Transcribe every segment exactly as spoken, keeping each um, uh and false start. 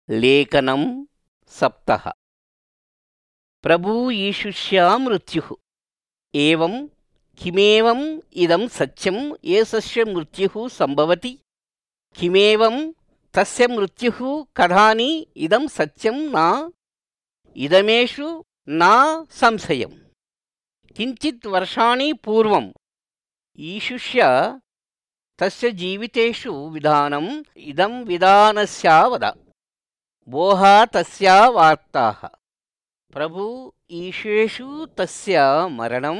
लेखनं सप्तः। प्रभु ईशुष्या मृत्युः एवं किमेवम् इदं सत्यं येसस्य मृत्युः संभवति किमेवं तस्य मृत्युः कथानि इदं सत्यं न इदमेषु न संशयं। किञ्चित् वर्षाणि पूर्वम् ईशुष्य तस्य जीवितेषु विधानम् इदं विधानस्य वद भोः तस्या वार्ताः। प्रभु ईशेषु तस्य मरणं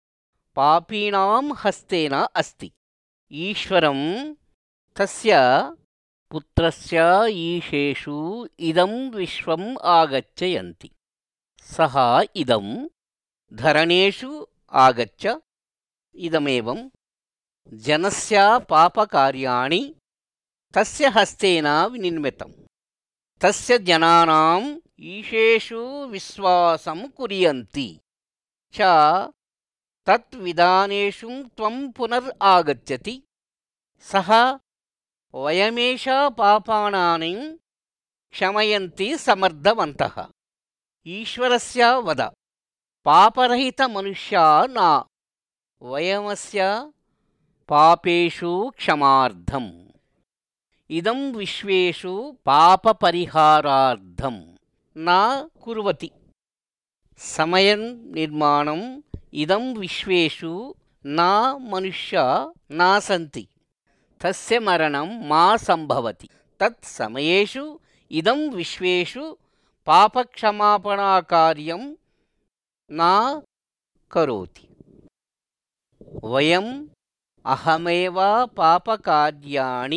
पापीनां हस्तेन अस्ति। ईश्वरं तस्य पुत्रस्य ईशेषु इदं विश्वम् आगच्छयन्ति। सः इदं धरणेषु आगच्छ इदमेवं जनस्य पापकार्याणि तस्य हस्तेन विनिर्मितं। तस्य जनानाम् ईशेषु विश्वासं कुर्वन्ति च तत् विधानेषु त्वं पुनर् आगच्छति। सः वयमेष पापानां क्षमयन्ति समर्थवन्तः। ईश्वरस्य वद पापरहितमनुष्या न वयमस्य पापेषु क्षमार्थम् इदं विश्वेषु पापपरिहारार्थं न कुर्वति। समयं निर्माणम् इदं विश्वेषु न मनुष्या न सन्ति तस्य मरणं मा संभवति। तत् समयेषु इदं विश्वेषु पापक्षमापणाकार्यं न करोति। वयम् अहमेव पापकार्याणि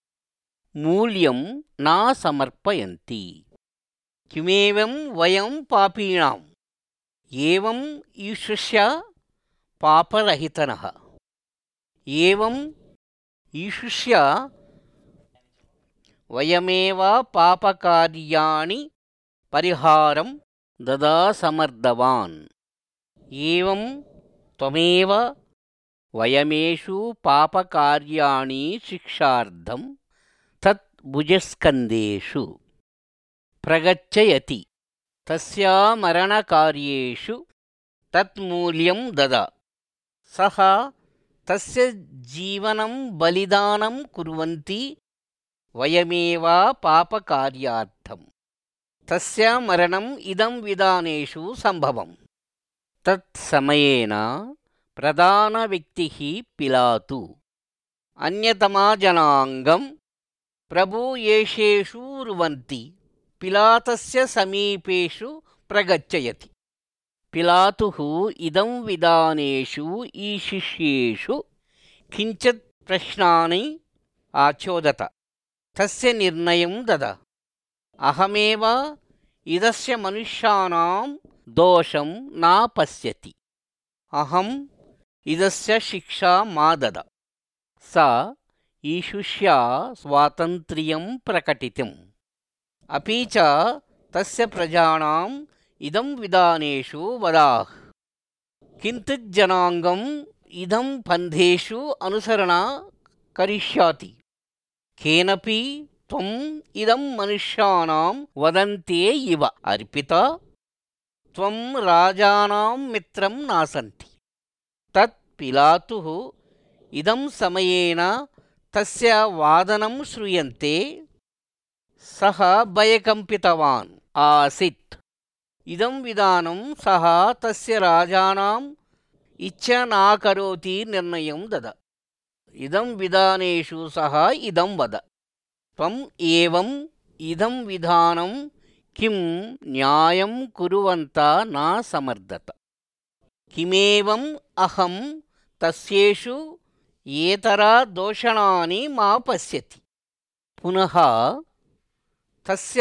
मूल्यं न समर्पयन्ति। किमेवं वयं पापीणाम् एवं ईशुष्य पापरहितनः। एवं ईशुष्य वयमेव पापकार्याणि परिहारं ददा समर्थवान्। एवं त्वमेव वयमेषु पापकार्याणि शिक्षार्थं तत् भुजस्कन्धेषु प्रगच्छयति। तस्य मरणकार्येषु तत् मूल्यं ददा। सः तस्य जीवनं बलिदानं कुर्वन्ति वयमेव पापकार्यार्थं। तस्य मरणम् इदं विधानेषु सम्भवम्। तत्समयेन प्रधानव्यक्तिः पिलातु अन्यतमजनाङ्गं प्रभु येशेषु रुवन्ति पिलातस्य समीपेषु प्रगच्छयति। पिलातुः इदं विधानेषु ईशिष्येषु किञ्चित् प्रश्नानि आचोदत। तस्य निर्णयं दद। अहमेव इदस्य मनुष्याणां दोषं न पश्यति। अहम् इदस्य शिक्षा मा दद। स ईशुष्या स्वातन्त्र्यं प्रकटितम्। अपि च तस्य प्रजानाम् इदं विधानेषु वदाह। किञ्चित् जनाङ्गम् इदं पन्थेषु अनुसरण करिष्यति। केनपि त्वम् इदं मनुष्याणां वदन्ते इव अर्पिता त्वं राजानां मित्रं नासन्ति। तत् पिलातुः इदं समयेन तस्य वादनं श्रूयन्ते सः भयकम्पितवान् आसीत्। इदं विधानं सः तस्य राजानाम् इच्छा न करोति निर्णयं दद। इदं विधानेषु सः इदं वद। त्वम् एवम् इदं विधानं किं न्यायं कुर्वन्ता न समर्थत। किमेवम् अहं तस्येषु येतरा दोषणानि मा पश्यति। पुनः तस्य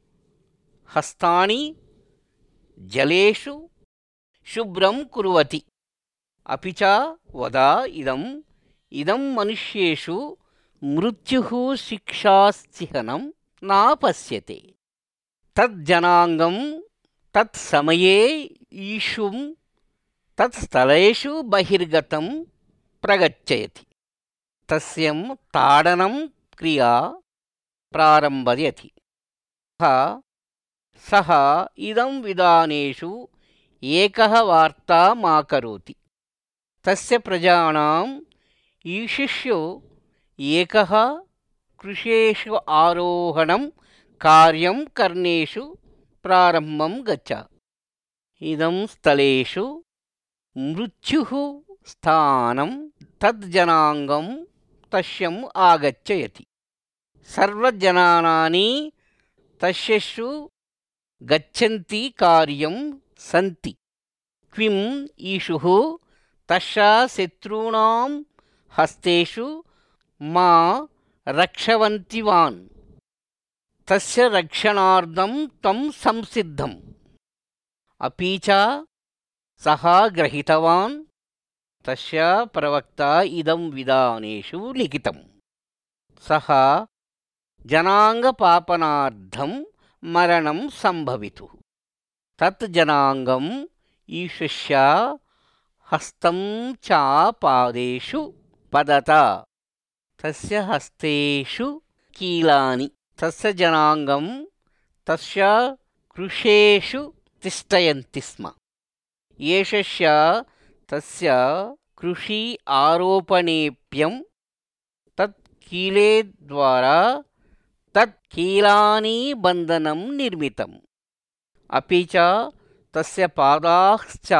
हस्तानि जलेषु शुभ्रं कुर्वति। अपि च वद इदम् इदं मनुष्येषु मृत्युः शिक्षास्चिह्नं न पश्यते। तज्जनाङ्गं तत्समये ईशुं तत्स्थलेषु बहिर्गतं प्रगच्छयति। तस्यं ताडनं क्रिया प्रारम्भयति। సహ ఇదం విధానేషు ఏకః వార్తామాకరోతి తస్య ప్రజానాం ఈషిష్యో ఏకః కృషేషు ఆరోహణం కార్యం కర్ణేషు ప్రారంభం గచ్చ. ఇదం స్థలేషు మృత్యుః స్థానం తజ్జనాంగం తస్యం ఆగచ్చయతి. సర్వజనానాని తస్యషు గచ్చంతి కార్యం సంతి. క్విం ఈషుః తస్యా శత్రూణాం హస్తేషు మా రక్షవంతివాన్ తస్య రక్షణార్థం తం సంసిద్ధం. అపి చ సహ గ్రహీతవాన్ తస్య ప్రవక్త ఇదం విధానేషు లిఖితం. సహ జనాంగపాపనార్థం మరణం సంభవితుః. తత్ జనాంగం ఈశస్య హస్తం చ పాదేషు పదత. తస్య హస్తేషు కీలాని. తస్య జనాంగం తస్య కృషేషు తిష్టయంతి స్మ. ఏషస్య తస్య కృషి ఆరోపణేప్యం తత్ కీలే ద్వారా తత్ కీలాని బంధనం నిర్మితం. అపి చ తస్య పాదాశ్చ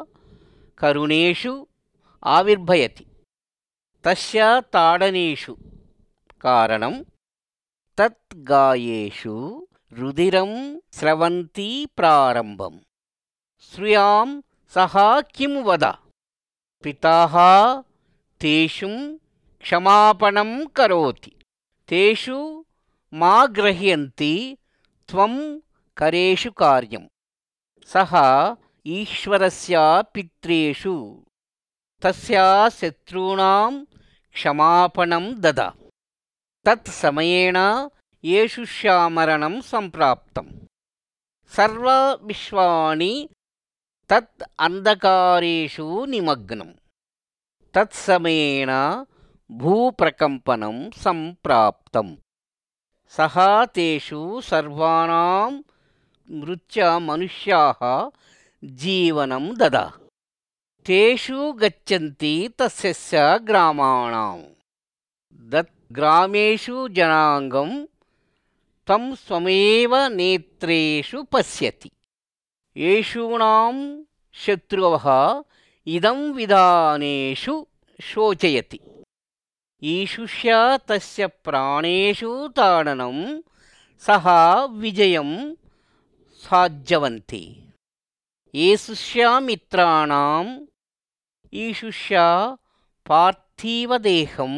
కరుణేషు ఆవిర్భయతి. తస్య తాడనేషు కారణం తత్ గాయేషు రుధిరం స్రవంతి ప్రారంభం. శ్రుయాం సహ కిం వద. పితాః తేషు క్షమాపణం కరోతి. తేషు మా గ్రహ్యంతి త్వం కరేషు కార్యం. సహ ఈశ్వరస్య పిత్రేషు తస్య శత్రూణాం క్షమాపణం దద. తత్ సమయేన యేషుష్యా మరణం సంప్రాప్తం. సర్వ విశ్వాని తత్ అంధకారేషు నిమగ్నం. తత్సమయేన భూప్రకంపనం సంప్రాప్తం. సహ తేషు సర్వాణాం మృత్య మనుష్యాః జీవనం దద. తేషు గచ్చంతి తస్య గ్రామాణాం. దత్ గ్రామేషు జనాంగం తం స్వమేవ నేత్రేషు పశ్యతి. యేషూణాం శత్రువః ఇదం విధానేషు శోచయతి. ఈషుష్య తస్య ప్రాణేషు తాడనం సహ విజయం సాధ్యవంతి. యేషుష్య మిత్రాణాం ఈషుష్య పార్థివదేహం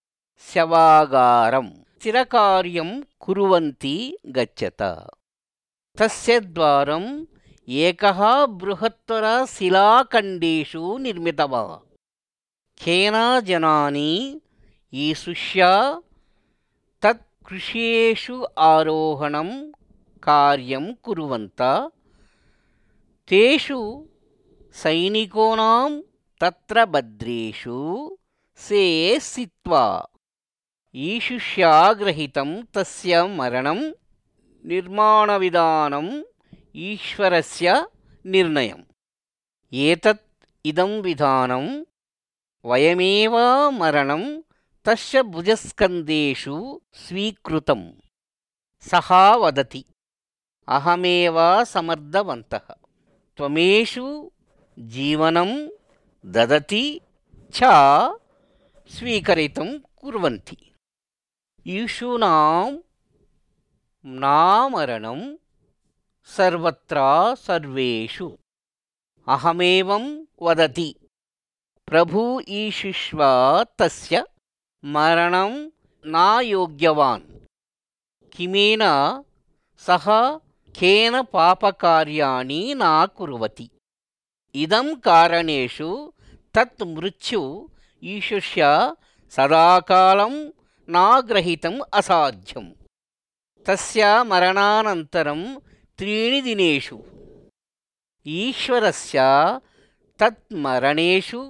శవాగారం స్థిరకార్యం కుర్వంతి గచ్చత. తస్య ద్వారం ఏకః బృహత్తర శిలాఖండేషు నిర్మితవాన్. కేన జనాని ఈషుష్య తత్ కృషేషు ఆరోహణం కార్యం కుర్వంతః తేషు సైనికోనాం తత్ర భద్రేషు సే స్థిత్వా. ఈషుష్యా గ్రహీతం తస్య మరణం నిర్మాణ విధానం ఈశ్వరస్య నిర్ణయం. ఏతత్ ఇదం విధానం వయమేవ మరణం తస్య భుజస్కందేషు స్వీకృతం. సహ వదతి అహమేవ సమర్థవంతః. త్వమేషు జీవనం దదతి చ స్వీకరితం కుర్వంతి. ఈషూనాం నామరణం సర్వత్ర సర్వేషు అహమేవం వదతి. ప్రభు ఈషుష్వ తస్య మరణం నాయోగ్యవాన్. కిమేన సహ కేన పాపకార్యాణి నా కుర్వతి. ఇదం కారణేషు తత్ మృత్యు ఈషుష్య సదాకాలం నాగ్రహీతం అసాధ్యం. తస్య మరణానంతరం త్రీణి దినేషు ఈశ్వరస్య తత్ మరణేషు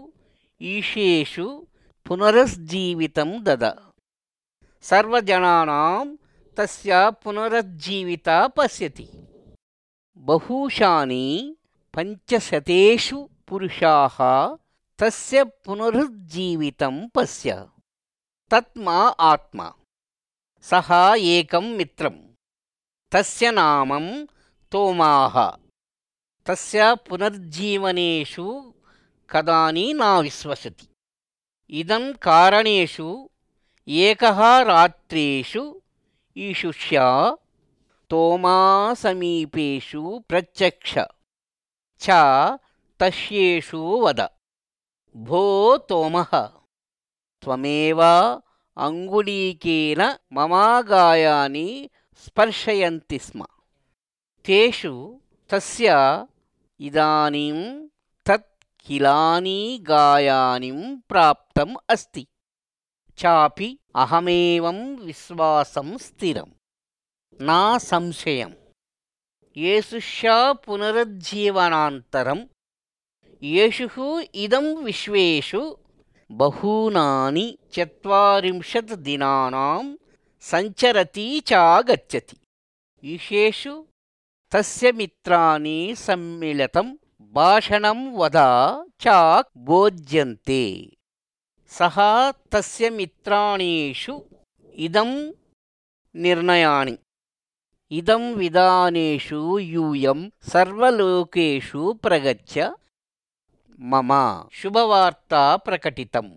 ఈశేషు పునరుజ్జీవితం దద. సర్వజనానాం तस्य पुनरुज्जीविता पश्यति। बहुशानि पञ्चशतेषु पुरुषाः तस्य पुनरुज्जीवितं पश्य। तत्मा आत्मा। सः एकं मित्रं। तस्य नामं तोमाः। तस्य पुनर्जीवनेषु कदानि न विश्वसति। इदं कारणेषु एकः रात्रेषु ईशुष्या तोमा समीपेषु प्रत्यक्ष च तस्येषु वद। भो तोमः, त्वमेव अङ्गुलीकेन मम गायानि स्पर्शयन्ति स्म। तेषु तस्य इदानीं तत् किलानि गायानिं प्राप्तम् अस्ति। चापि अहमेवं विश्वासं स्थिरं न संशयम्। येशुस्य पुनरुज्जीवनान्तरं येषुः इदं विश्वेषु बहूनानि चत्वारिंशत् दिनानां सञ्चरति च गच्छति। ईशेषु तस्य मित्राणि सम्मिलितं भाषणं वद च बोध्यन्ते। सः तस्य मित्राणीषु इदं निर्णयानि इदं विधानेषु यूयं सर्वलोकेषु प्रगच्छ मम शुभवार्ता प्रकटितम्।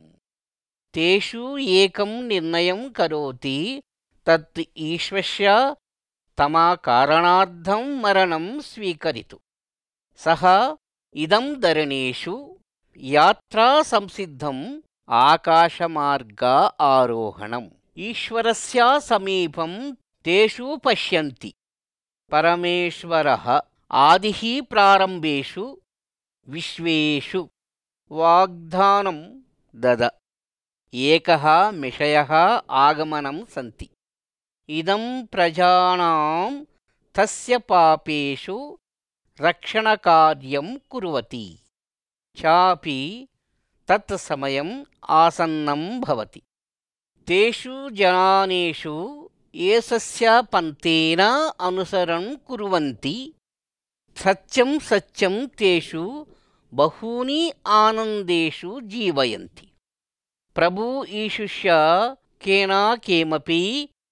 तेषु एकं निर्णयं करोति तत् ईश्वरस्य तम कारणार्थं मरणं स्वीकरितु। सः इदं धरणेषु यात्रा संसिद्धम् आकाशमार्ग आरोहणम्। ईश्वरस्य समीपं तेषु पश्यन्ति। परमेश्वरः आदिः प्रारम्भेषु विश्वेषु वाग्दानं दद। एकः मिषयः आगमनं सन्ति। इदं प्रजानां तस्य पापेषु रक्षणकार्यं कुर्वति। चापि तत् समयम् आसन्नं भवति। तेषु जनानेषु येसस्य पन्थेन अनुसरणं कुर्वन्ति। सत्यं सत्यं तेषु बहूनि आनन्देषु जीवयन्ति। प्रभु ईशुष्य केन केमपि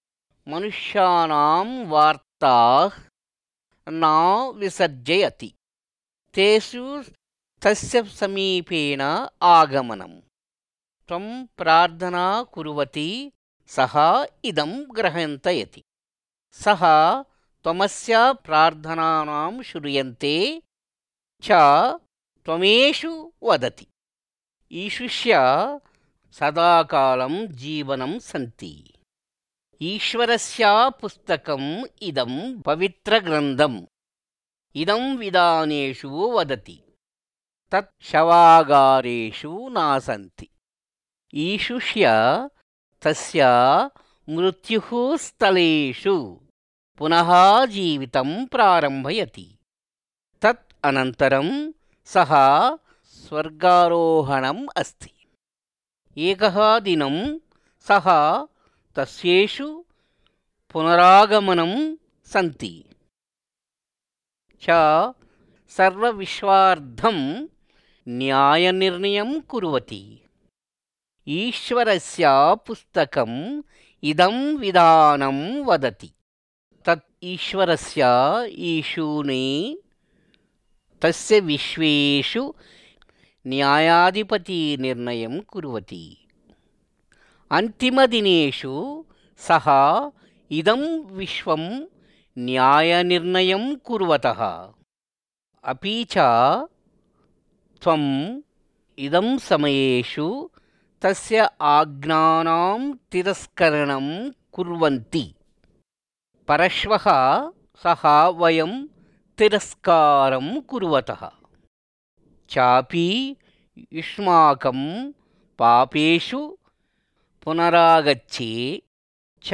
मनुष्याणां वार्ताः न विसर्जयति। तेषु तस्य समीपेन आगमनं। त्वं प्रार्थना कुर्वती सः इदं ग्रहन्तयति। सः त्वमस्य प्रार्थनानां श्रूयन्ते च त्वमेषु वदति। ईशुष्य सदाकालं जीवनं सन्ति। ईश्वरस्य पुस्तकम् इदं पवित्रग्रन्थम् इदं विधानेषु वदति। तत् शवागारेषु न सन्ति। ईशुष्य तस्य मृत्युः स्थलेषु पुनः जीवितं प्रारम्भयति। तत् अनन्तरं सः स्वर्गारोहणम् अस्ति। एकः दिनं सः तस्येषु पुनरागमनं सन्ति च सर्वविश्वार्थं न्यायनिर्णयं कुर्वति। ईश्वरस्य पुस्तकम् इदं विधानं वदति। तत् ईश्वरस्य ईशूने तस्य विश्वेषु न्यायाधिपतिनिर्णयं कुर्वति। अन्तिमदिनेषु सः इदं विश्वं न्यायनिर्णयं कुर्वतः। अपि च त्वम् इदं समयेषु तस्य आज्ञानां तिरस्करणं कुर्वन्ति। परश्वः सः वयं तिरस्कारं कुर्वतः। चापि युष्माकं पापेषु पुनरागच्छे च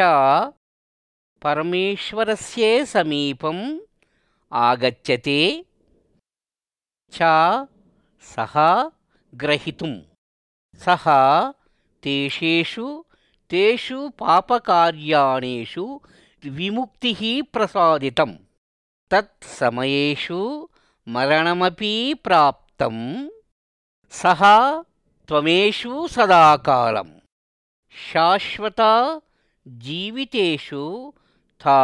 परमेश्वरस्य समीपम् आगच्छते च सः ग्रहीतुं सः तेषेषु तेषु पापकार्याणेषु विमुक्तिः प्रसादितं तत्समयेषु मरणमपि प्राप्तं सः त्वमेषु सदाकालं शाश्वता जीवितेषु था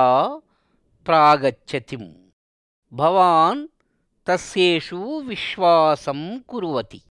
प्रागच्छतिं भवान् तस्येषु विश्वासं कुर्वति।